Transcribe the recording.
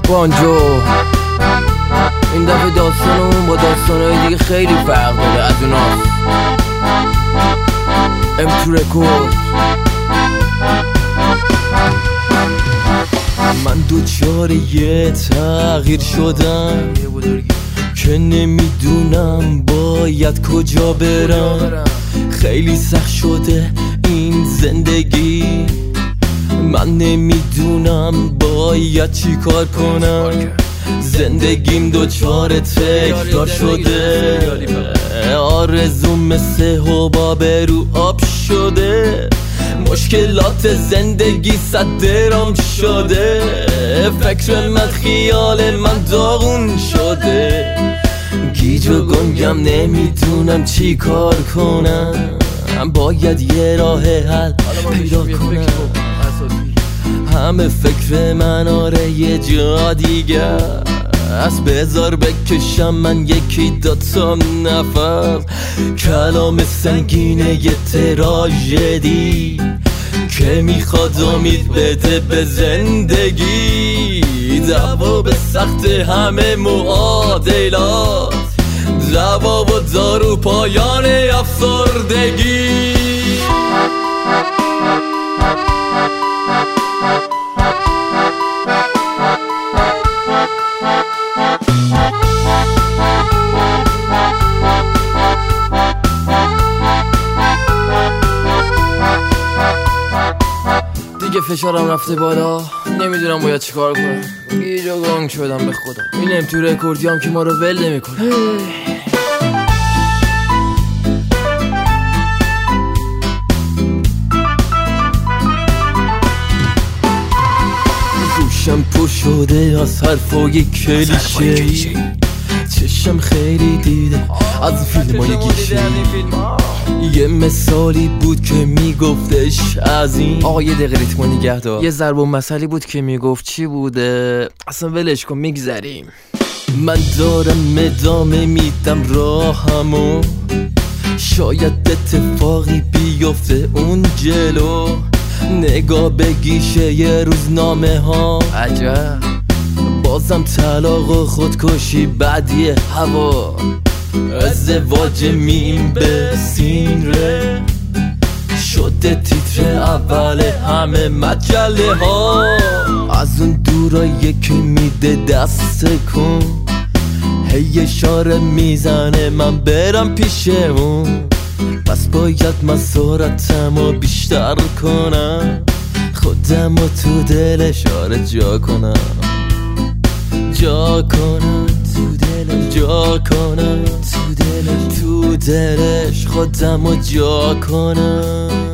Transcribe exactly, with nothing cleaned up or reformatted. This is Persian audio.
بانجو این دفعه داستانمون با داستانهای دیگه خیلی فرق داره از اوناست. ام تو رکورد. من دوچار یه تغییر شدم که نمیدونم باید کجا برم. خیلی سخت شده این زندگی، من نمیدونم باید چی کار کنم. زندگیم دوچار تکرار شده، آرزوم مثل حباب رو آب شده. مشکلات زندگی صد درام شده، فکر من خیال من داغون شده. گیج و گنگم نمیدونم چی کار کنم، باید یه راه حل پیدا کنم. همه فکر من آره یه جا دیگه از بذار بکشم من یکی دوتا نفس. کلام سنگینه یه تراژدی که میخواد امید بده به زندگی. دوا به سخت همه معادلات، دوا و دارو پایان افسردگی. دیگه فشارم رفته بالا، نمیدونم باید چیکار کنم. گیج و گنگ شدم به خدا. اینم تو رکوردیام که ما رو ول نمیکنه. گوشم پر شده از حرفای کلیشه، چشم خیلی دیده از فیلم های گیشه. یه مثالی بود که میگفتش از این آقا یه دقیقه ریتمو نگه دار. یه ضرب المثلی بود که میگفت چی بوده اصلا ولش کن میگذریم. من دارم ادامه میدم راهمو، شاید اتفاقی بیفته اون جلو. نگاه به گیشه یه روزنامه ها، عجب بازم طلاق و خودکشی بدی هوا. ازدواج میم به سینره شده تیتر اول همه مجله ها. از اون دورا یکی میده دست کن، هی اشاره میزنه من برم پیش اون. پس باید مسارتمو بیشتر کنم، خودمو تو دلش آره جا کنم. جا کنم تو دلش، جا کنم تو دلش، تو دلش خودمو جا کنم.